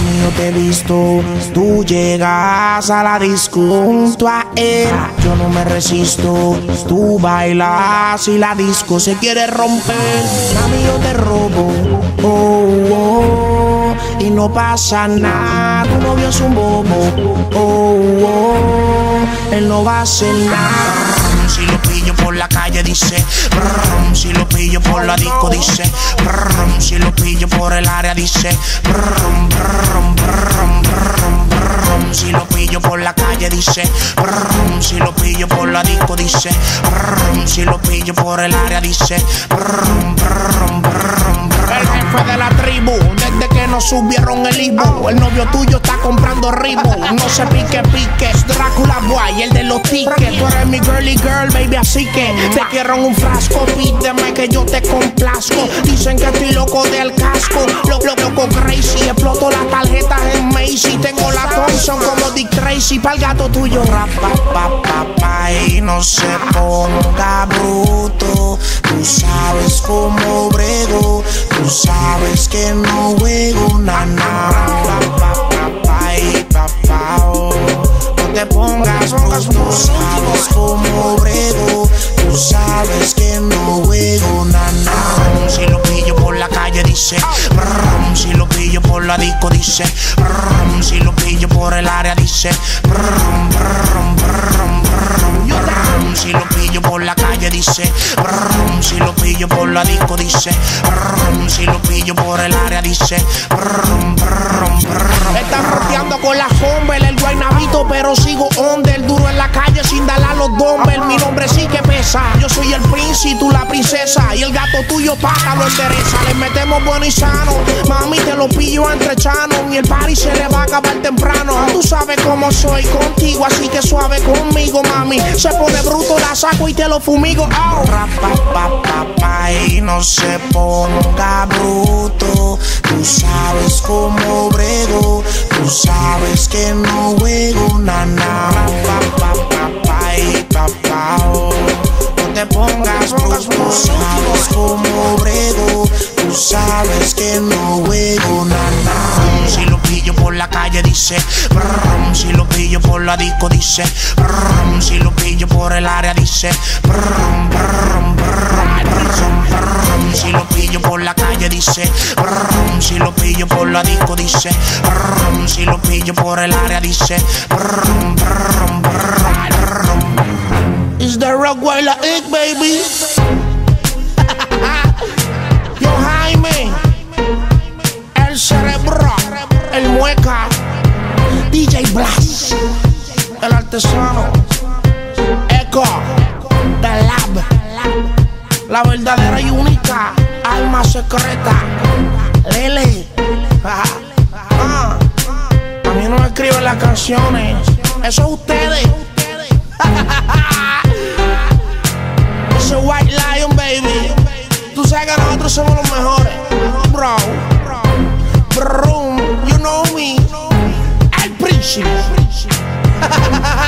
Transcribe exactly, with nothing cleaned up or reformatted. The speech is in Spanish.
Mami, yo te he visto, tú llegas a la disco junto a él. Yo no me resisto, tú bailas y la disco se quiere romper. Mami, yo te robo, oh, oh, y no pasa nada. Tu novio es un bobo, oh, oh, él no va a hacer nada. Si lo pillo por la calle dice, brum, si lo pillo por la disco dice, brum, si lo pillo por el área dice, brum, brum, brum, brum, brum, si lo pillo por la calle dice, brum, si lo pillo por la disco dice, brum, si lo pillo por el área dice, brum, brum, brum, brum. El jefe de la tribu, desde que nos subieron el Ibu, el novio tuyo está comprando Reebok. No se pique, pique, es Drácula Boy, el de los tickets. Tú eres mi girly girl, baby, así que te quiero en un frasco. Pídeme que yo te complazco. Dicen que estoy loco del casco, loco, loco, crazy. Exploto las tarjetas en Macy. Tengo la Thompson como Dick Tracy. Pa'l gato tuyo, rap, pa, pa, pa, pa, y no se ponga bruto. Tú sabes cómo brego, tú sabes que no juego na na. Pa, pa, pa, y pa, pa, oh. No te pongas bruto, tú sabes cómo brego, tú sabes que no juego na na. Si lo pillo por la calle dice, brum, si lo pillo por la disco dice, brum, si lo pillo por el área dice, brum, brum, brum, brum, brum, si lo pillo por la calle dice, brum, si lo pillo por la disco dice, brum, si lo pillo por el área dice, brum, brum, brum. Están rodeando con la Humber, el guaynabito, pero sigo under, duro en la calle sin darle a los dumbbells. Mi nombre sí que pesa, yo soy el príncipe, tú la princesa, y el gato tuyo paga lo endereza. Le metemos bueno y sano, mami te lo pillo entre chanos, y el party se le va a acabar temprano. Tú sabes cómo soy contigo, así que suave conmigo, mami. Se pone bruto, la saco y te lo fumigo. Oh. Rap, pa, pa, pa, pa, y no se ponga bruto. Tú sabes cómo brego, tú sabes que no juego na na. Pa, pa, pa, pa, y pa, pa, oh. No te pongas bruto, tú sabes cómo brego, tú sabes que no juego na na. Si lo pillo por la calle dice, brum, si lo pillo por la disco dice, brum, si lo pillo por el área dice, brum, brum, brum, brum, brum, si lo pillo por la calle dice, brum, si lo pillo por la disco dice, brum, si lo pillo por el área dice, brum, brum, brum, brum. It's the Rockweiler Egg, baby. Yo Jaime, el cerebro, el mueca, D J Blas, el artesano, Echo, The Lab, la verdadera y única alma secreta, Lele. Ah, a mí no me escriben las canciones, eso es ustedes. Ese White Lion, baby. Tú sabes que nosotros somos los mejores, bro. Brum, you know me, el príncipe.